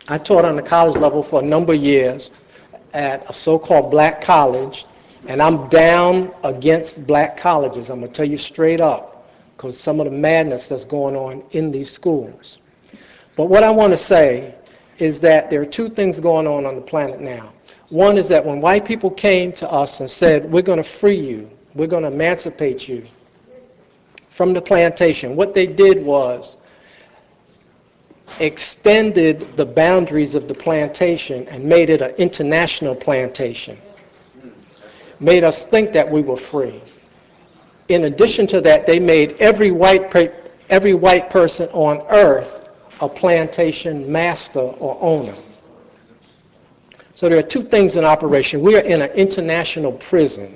I taught on the college level for a number of years at a so-called black college, and I'm down against black colleges. I'm going to tell you straight up, because some of the madness that's going on in these schools. But what I want to say is that there are two things going on the planet now. One is that when white people came to us and said, we're going to free you, we're going to emancipate you from the plantation, what they did was extended the boundaries of the plantation and made it an international plantation. Made us think that we were free. In addition to that, they made every white person on earth a plantation master or owner. So there are two things in operation. We are in an international prison.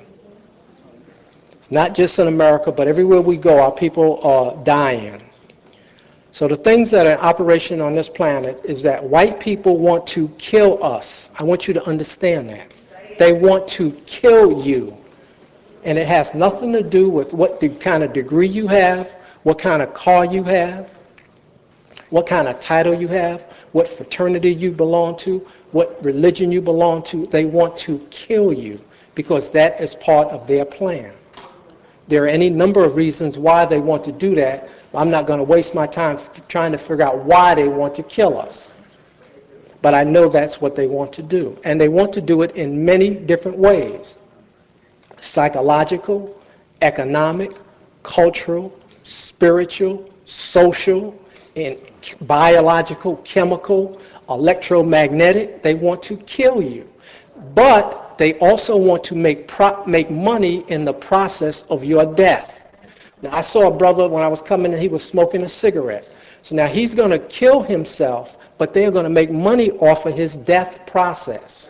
It's not just in America, but everywhere we go, our people are dying. So the things that are in operation on this planet is that white people want to kill us. I want you to understand that. They want to kill you. And it has nothing to do with what kind of degree you have, what kind of car you have, what kind of title you have, what fraternity you belong to, what religion you belong to. They want to kill you because that is part of their plan. There are any number of reasons why they want to do that. I'm not going to waste my time trying to figure out why they want to kill us. But I know that's what they want to do. And they want to do it in many different ways. Psychological, economic, cultural, spiritual, social, and biological, chemical, electromagnetic. They want to kill you. But they also want to make money in the process of your death. Now, I saw a brother when I was coming in, he was smoking a cigarette. So now he's going to kill himself, but they're going to make money off of his death process.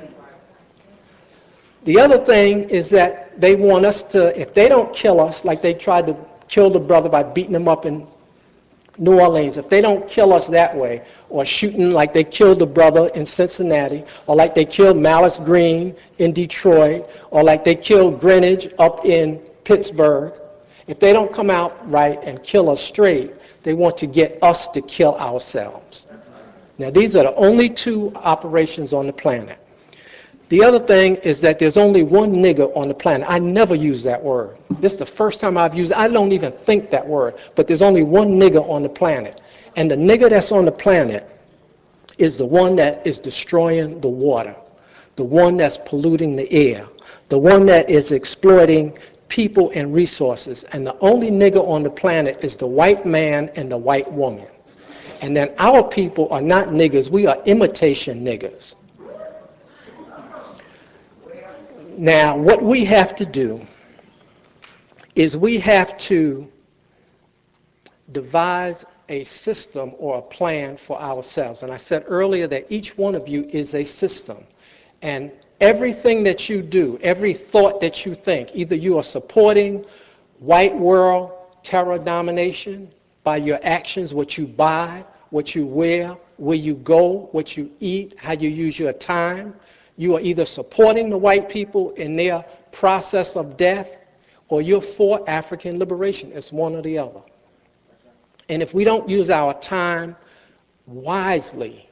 The other thing is that they want us to, if they don't kill us, like they tried to kill the brother by beating him up in New Orleans, if they don't kill us that way, or shooting like they killed the brother in Cincinnati, or like they killed Malice Green in Detroit, or like they killed Greenwich up in Pittsburgh, if they don't come out right and kill us straight, they want to get us to kill ourselves. Now, these are the only two operations on the planet. The other thing is that there's only one nigger on the planet. I never use that word. This is the first time I've used it. I don't even think that word. But there's only one nigger on the planet. And the nigger that's on the planet is the one that is destroying the water, the one that's polluting the air, the one that is exploiting people and resources. And the only nigger on the planet is the white man and the white woman. And then our people are not niggers. We are imitation niggers. Now, what we have to do is we have to devise a system or a plan for ourselves. And I said earlier that each one of you is a system. And everything that you do, every thought that you think, either you are supporting white world terror domination by your actions, what you buy, what you wear, where you go, what you eat, how you use your time. You are either supporting the white people in their process of death, or you're for African liberation. It's one or the other. And if we don't use our time wisely,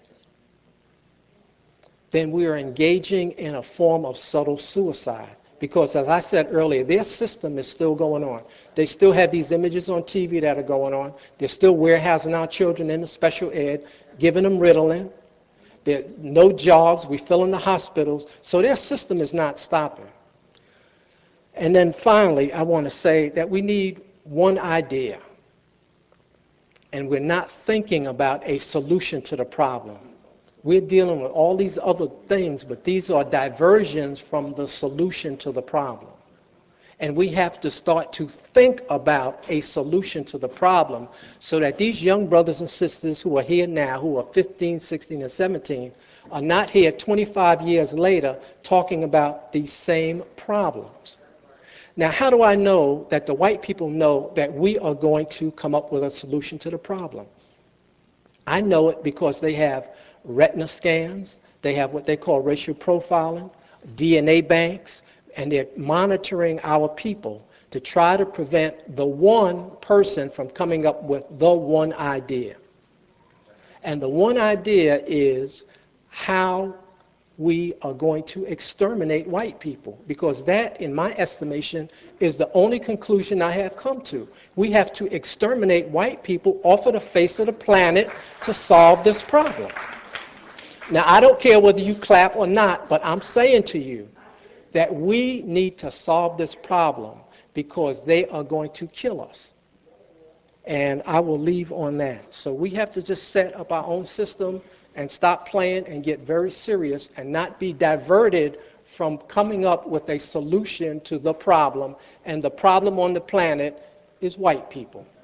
then we are engaging in a form of subtle suicide. Because as I said earlier, their system is still going on. They still have these images on TV that are going on. They're still warehousing our children into special ed, giving them Ritalin. There are no jobs. We fill in the hospitals. So their system is not stopping. And then finally, I want to say that we need one idea. And we're not thinking about a solution to the problem. We're dealing with all these other things, but these are diversions from the solution to the problem. And we have to start to think about a solution to the problem so that these young brothers and sisters who are here now, who are 15, 16, and 17, are not here 25 years later talking about these same problems. Now, how do I know that the white people know that we are going to come up with a solution to the problem? I know it because they have retina scans, they have what they call racial profiling, DNA banks, and they're monitoring our people to try to prevent the one person from coming up with the one idea. And the one idea is how we are going to exterminate white people, because that, in my estimation, is the only conclusion I have come to. We have to exterminate white people off of the face of the planet to solve this problem. Now, I don't care whether you clap or not, but I'm saying to you that we need to solve this problem because they are going to kill us. And I will leave on that. So we have to just set up our own system and stop playing and get very serious and not be diverted from coming up with a solution to the problem. And the problem on the planet is white people.